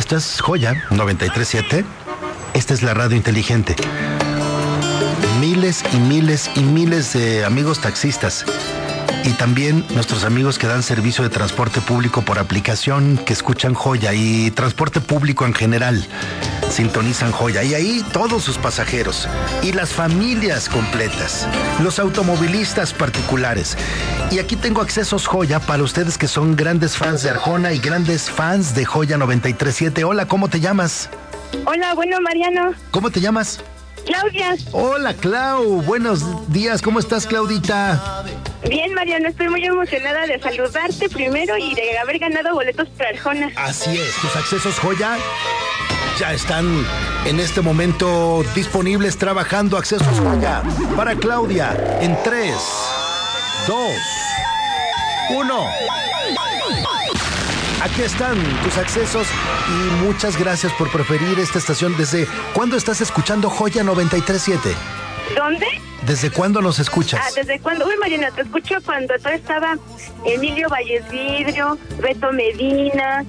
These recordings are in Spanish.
Esto es Joya 93.7. Esta es la radio inteligente. Miles y miles y miles de amigos taxistas y también nuestros amigos que dan servicio de transporte público por aplicación, que escuchan Joya, y transporte público en general sintonizan Joya, y ahí todos sus pasajeros y las familias completas, los automovilistas particulares. Y aquí tengo accesos Joya para ustedes que son grandes fans de Arjona y grandes fans de Joya 93.7. Hola, ¿cómo te llamas? Hola, bueno, Mariano. ¿Cómo te llamas? Claudia. Hola, Clau. Buenos días. ¿Cómo estás, Claudita? Bien, Mariano. Estoy muy emocionada de saludarte primero y de haber ganado boletos para Arjona. Así es. Tus accesos Joya ya están en este momento disponibles, trabajando. Accesos Joya para Claudia en 3, 2, 1. Aquí están tus accesos y muchas gracias por preferir esta estación. ¿Desde cuándo estás escuchando Joya 93.7? ¿Dónde? ¿Desde cuándo nos escuchas? ¿Desde cuándo? Uy, Mariana, te escucho cuando todo estaba Emilio Valles Vidrio, Beto Medina,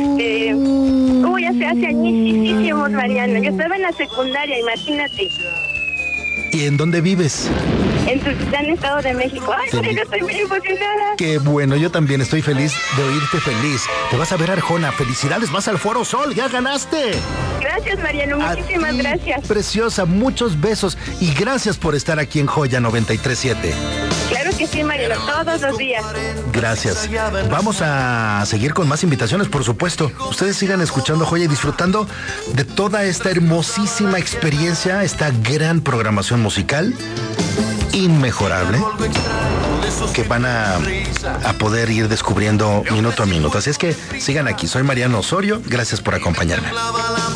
hace añísimos, Mariana. Yo estaba en la secundaria, imagínate. ¿Y en dónde vives? En Tultitlán, Estado de México. Ay, Mariana, estoy muy emocionada. Qué bueno, yo también estoy feliz de oírte feliz. Te vas a ver, Arjona. Felicidades, vas al Foro Sol, ya ganaste. Gracias, Mariano, muchísimas gracias. Preciosa, muchos besos y gracias por estar aquí en Joya 93.7. Claro que sí, Mariano, todos los días. Gracias. Vamos a seguir con más invitaciones, por supuesto. Ustedes sigan escuchando Joya y disfrutando de toda esta hermosísima experiencia, esta gran programación musical inmejorable que van a poder ir descubriendo minuto a minuto. Así es que sigan aquí. Soy Mariano Osorio. Gracias por acompañarme.